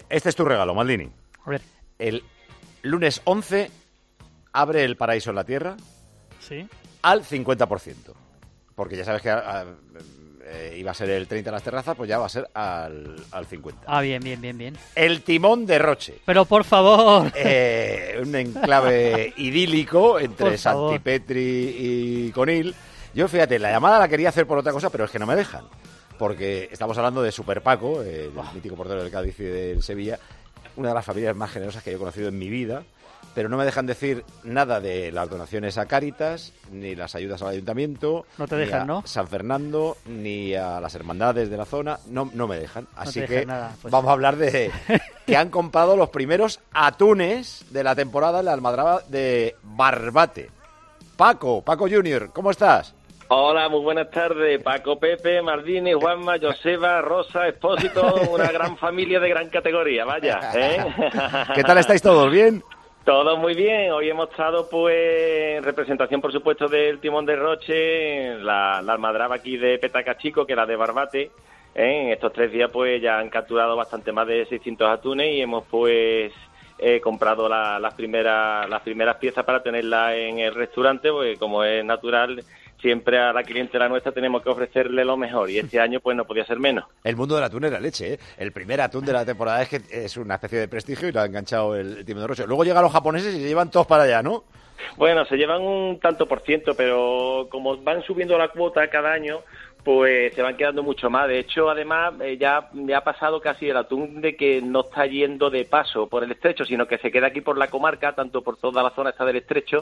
Este es tu regalo, Maldini. A ver. El lunes 11 abre el paraíso en la Tierra Sí. al 50%. Porque ya sabes que iba a ser el 30 en las terrazas, pues ya va a ser al 50. Ah, bien. El Timón de Roche. Pero por favor. Un enclave idílico entre Por favor. Santipetri y Conil. Yo, fíjate, la llamada la quería hacer por otra cosa, pero es que no me dejan. Porque estamos hablando de Super Paco, el mítico portero del Cádiz y del Sevilla, una de las familias más generosas que yo he conocido en mi vida, pero no me dejan decir nada de las donaciones a Cáritas, ni las ayudas al ayuntamiento, No te ni dejan, a ¿no? San Fernando, ni a las hermandades de la zona, no me dejan. Así te que dejan nada, pues. vamos a hablar de que han comprado los primeros atunes de la temporada en la almadraba de Barbate. Paco Junior, ¿cómo estás? Hola, muy buenas tardes. Paco, Pepe, Maldini, Juanma, Joseba, Rosa, Expósito, una gran familia de gran categoría, vaya. ¿Qué tal estáis todos? ¿Bien? Todo muy bien. Hoy hemos estado, pues, en representación, por supuesto, del Timón de Roche, en la almadraba aquí de Petaca Chico, que era de Barbate. En estos 3 días, pues, ya han capturado bastante más de 600 atunes y hemos, pues, comprado las primeras piezas para tenerlas en el restaurante, porque como es natural, siempre a la clientela nuestra tenemos que ofrecerle lo mejor y este año pues no podía ser menos. El mundo del atún es la leche, ¿eh? El primer atún de la temporada es que es una especie de prestigio y lo ha enganchado el Timón de Roche. Luego llegan los japoneses y se llevan todos para allá, ¿no? Bueno, se llevan un tanto por ciento, pero como van subiendo la cuota cada año, pues se van quedando mucho más. De hecho, además, ya ha pasado casi el atún de que no está yendo de paso por el estrecho, sino que se queda aquí por la comarca, tanto por toda la zona esta del estrecho,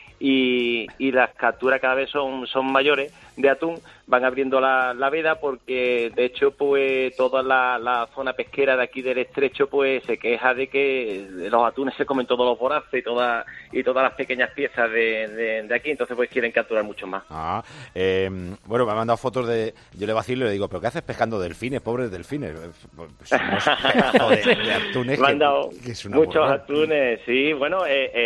y las capturas cada vez son mayores de atún, van abriendo la veda porque de hecho pues toda la zona pesquera de aquí del estrecho pues se queja de que los atunes se comen todos los voraces y todas las pequeñas piezas de aquí, entonces pues quieren capturar mucho más. Bueno, me han mandado fotos yo le vacilo y le digo, ¿pero qué haces pescando delfines, pobres delfines? Pues unos pedazos de atunes me han dado que es una muchos burrada. atunes, sí, bueno,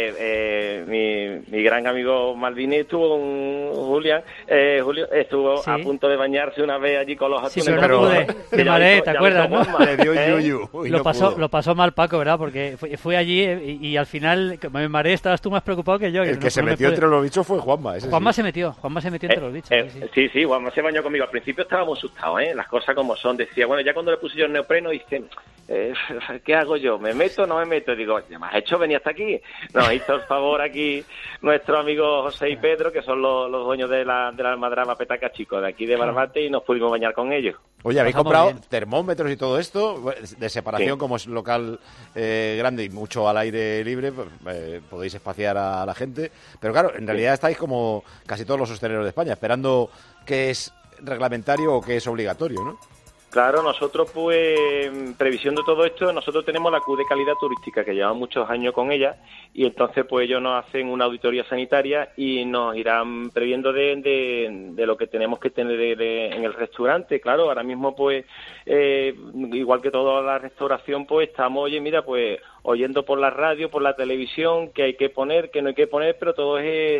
mi gran amigo Maldini Julio estuvo Sí. a punto de bañarse una vez allí con los atunes. Sí, pero pero- no pude. Me mareé, ¿te acuerdas, no? Le dio yuyu y Lo no pasó, pudo. lo pasó mal Paco, ¿verdad? Porque fui allí y al final que me mareé, estabas tú más preocupado que yo. El no- que se no me metió pude. entre los bichos fue Juanma. Ese Juanma sí. se metió entre los bichos. Sí. Sí, Juanma se bañó conmigo. Al principio estábamos asustados, las cosas como son. Decía, bueno, ya cuando le puse yo el neopreno, dice, ¿qué hago yo? ¿Me meto o no me meto? Y digo, ¿ya me has hecho venir hasta aquí? Nos hizo el favor aquí nuestro amigo José y Pedro, que son los dueños de la almadraba Petaca Chico, de aquí de Barbate, y nos pudimos bañar con ellos. Oye, ¿habéis Pasamos comprado bien. termómetros y todo esto? De separación, Sí. como es local grande y mucho al aire libre, pues, podéis espaciar a la gente. Pero claro, en realidad estáis como casi todos los hosteleros de España, esperando qué es reglamentario o qué es obligatorio, ¿no? Claro, nosotros pues, en previsión de todo esto, nosotros tenemos la Q de calidad turística, que llevamos muchos años con ella, y entonces pues ellos nos hacen una auditoría sanitaria y nos irán previendo de lo que tenemos que tener en el restaurante. Claro, ahora mismo pues, igual que toda la restauración, pues estamos, oye, mira, pues oyendo por la radio, por la televisión, que hay que poner, que no hay que poner, pero todo es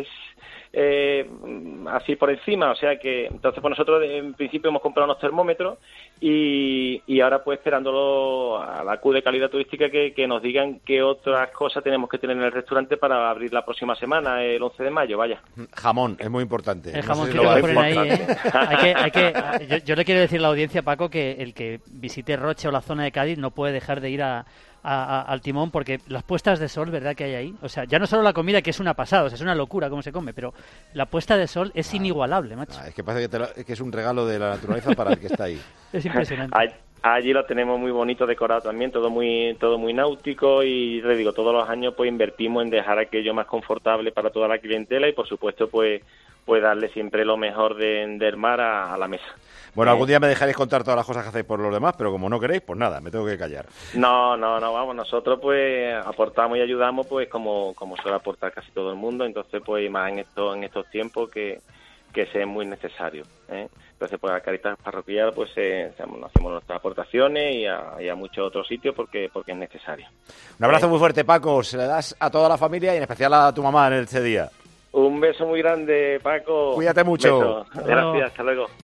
así por encima, o sea que entonces pues nosotros en principio hemos comprado unos termómetros y ahora pues esperándolo a la Q de calidad turística que nos digan qué otras cosas tenemos que tener en el restaurante para abrir la próxima semana, el 11 de mayo, vaya. Jamón, es muy importante. El No sé jamón si que lo te vais- ponen ahí, importante. yo le quiero decir a la audiencia, Paco, que el que visite Roche o la zona de Cádiz no puede dejar de ir al Timón, porque las puestas de sol, ¿verdad?, que hay ahí, o sea, ya no solo la comida, que es una pasada, o sea, es una locura cómo se come, pero la puesta de sol es inigualable, macho. Es que parece que es un regalo de la naturaleza para el que está ahí. Es impresionante. Allí lo tenemos muy bonito decorado también, todo muy náutico y le digo, todos los años pues invertimos en dejar aquello más confortable para toda la clientela y por supuesto pues darle siempre lo mejor del mar a la mesa. Bueno, algún día me dejaréis contar todas las cosas que hacéis por los demás, pero como no queréis, pues nada, me tengo que callar. No, vamos, nosotros pues aportamos y ayudamos pues como suele aportar casi todo el mundo, entonces pues más en estos tiempos que es muy necesario, Entonces pues a Caritas Parroquial pues hacemos nuestras aportaciones y a muchos otros sitios porque es necesario. Un abrazo muy fuerte, Paco, se le das a toda la familia y en especial a tu mamá en este día. Un beso muy grande, Paco. Cuídate mucho. Beso. Gracias, hasta luego.